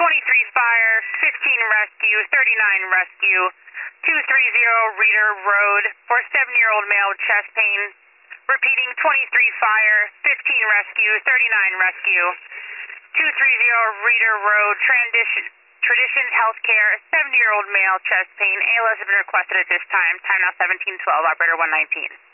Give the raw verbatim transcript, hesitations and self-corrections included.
twenty-three fire, fifteen rescue, thirty-nine rescue, two three zero Reeder Road for seven-year-old male with chest pain. Repeating, twenty-three fire, fifteen rescue, thirty-nine rescue, two three zero Reeder Road, Tradition, Tradition Healthcare, seventy-year-old male chest pain. A L S has been requested at this time. Time now seventeen twelve, operator one nineteen.